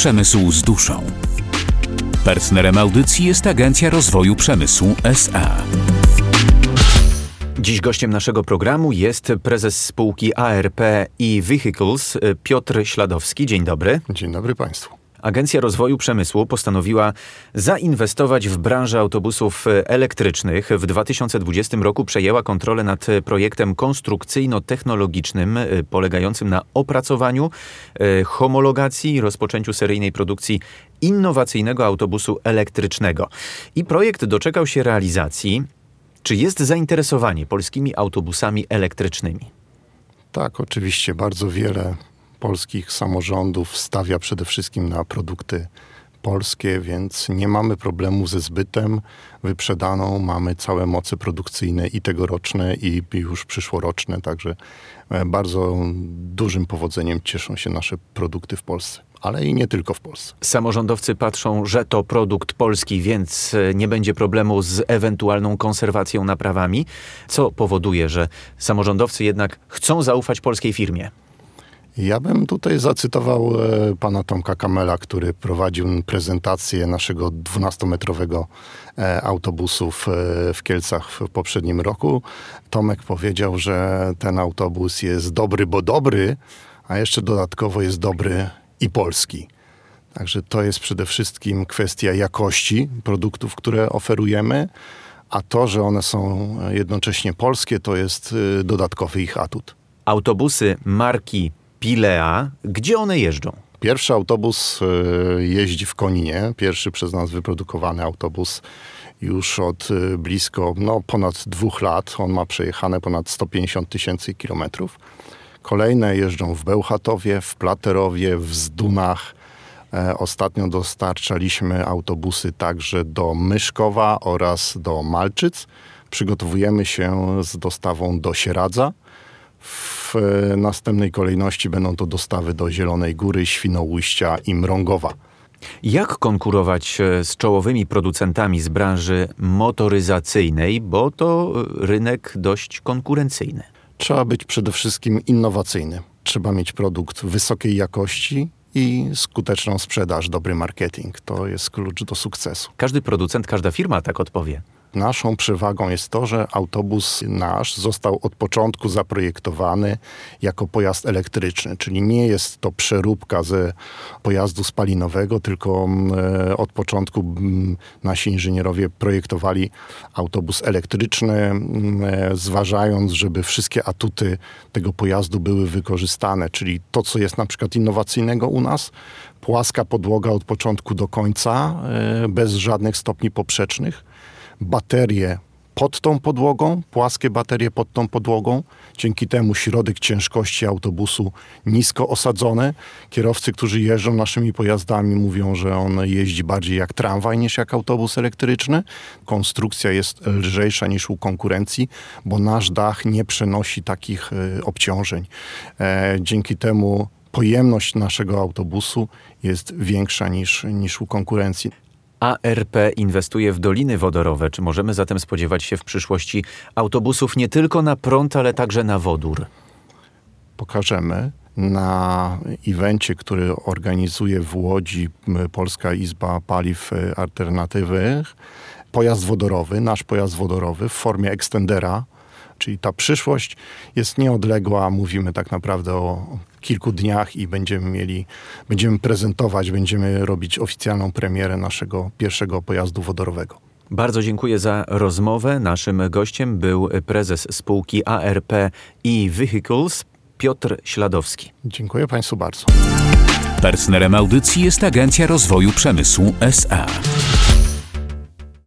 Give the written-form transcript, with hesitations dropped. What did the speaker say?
Przemysł z duszą. Partnerem audycji jest Agencja Rozwoju Przemysłu S.A. Dziś gościem naszego programu jest prezes spółki ARP e-Vehicles Piotr Śladowski. Dzień dobry. Dzień dobry Państwu. Agencja Rozwoju Przemysłu postanowiła zainwestować w branżę autobusów elektrycznych. W 2020 roku przejęła kontrolę nad projektem konstrukcyjno-technologicznym polegającym na opracowaniu, homologacji i rozpoczęciu seryjnej produkcji innowacyjnego autobusu elektrycznego. I projekt doczekał się realizacji. Czy jest zainteresowanie polskimi autobusami elektrycznymi? Tak, oczywiście. Bardzo wiele polskich samorządów stawia przede wszystkim na produkty polskie, więc nie mamy problemu ze zbytem. Wyprzedaną mamy całe moce produkcyjne i tegoroczne, i już przyszłoroczne, także bardzo dużym powodzeniem cieszą się nasze produkty w Polsce. Ale i nie tylko w Polsce. Samorządowcy patrzą, że to produkt polski, więc nie będzie problemu z ewentualną konserwacją, naprawami. Co powoduje, że samorządowcy jednak chcą zaufać polskiej firmie? Ja bym tutaj zacytował pana Tomka Kamela, który prowadził prezentację naszego 12-metrowego autobusu w Kielcach w poprzednim roku. Tomek powiedział, że ten autobus jest dobry, bo dobry, a jeszcze dodatkowo jest dobry i polski. Także to jest przede wszystkim kwestia jakości produktów, które oferujemy, a to, że one są jednocześnie polskie, to jest dodatkowy ich atut. Autobusy marki Pilea, gdzie one jeżdżą? Pierwszy autobus jeździ w Koninie. Pierwszy przez nas wyprodukowany autobus już od blisko ponad 2 lat. On ma przejechane ponad 150 000 kilometrów. Kolejne jeżdżą w Bełchatowie, w Platerowie, w Zdunach. Ostatnio dostarczaliśmy autobusy także do Myszkowa oraz do Malczyc. Przygotowujemy się z dostawą do Sieradza. W następnej kolejności będą to dostawy do Zielonej Góry, Świnoujścia i Mrągowa. Jak konkurować z czołowymi producentami z branży motoryzacyjnej, bo to rynek dość konkurencyjny? Trzeba być przede wszystkim innowacyjny. Trzeba mieć produkt wysokiej jakości i skuteczną sprzedaż, dobry marketing. To jest klucz do sukcesu. Każdy producent, każda firma tak odpowie. Naszą przewagą jest to, że autobus nasz został od początku zaprojektowany jako pojazd elektryczny, czyli nie jest to przeróbka ze pojazdu spalinowego, tylko od początku nasi inżynierowie projektowali autobus elektryczny, zważając, żeby wszystkie atuty tego pojazdu były wykorzystane, czyli to, co jest na przykład innowacyjnego u nas, płaska podłoga od początku do końca, bez żadnych stopni poprzecznych, baterie pod tą podłogą, płaskie baterie pod tą podłogą. Dzięki temu środek ciężkości autobusu nisko osadzony. Kierowcy, którzy jeżdżą naszymi pojazdami, mówią, że on jeździ bardziej jak tramwaj niż jak autobus elektryczny. Konstrukcja jest lżejsza niż u konkurencji, bo nasz dach nie przenosi takich obciążeń. Dzięki temu pojemność naszego autobusu jest większa niż u konkurencji. ARP inwestuje w doliny wodorowe. Czy możemy zatem spodziewać się w przyszłości autobusów nie tylko na prąd, ale także na wodór? Pokażemy na evencie, który organizuje w Łodzi Polska Izba Paliw Alternatywnych, pojazd wodorowy, nasz pojazd wodorowy w formie ekstendera. Czyli ta przyszłość jest nieodległa, mówimy tak naprawdę o kilku dniach i będziemy prezentować, będziemy robić oficjalną premierę naszego pierwszego pojazdu wodorowego. Bardzo dziękuję za rozmowę. Naszym gościem był prezes spółki ARP e-Vehicles Piotr Śladowski. Dziękuję Państwu bardzo. Partnerem audycji jest Agencja Rozwoju Przemysłu S.A.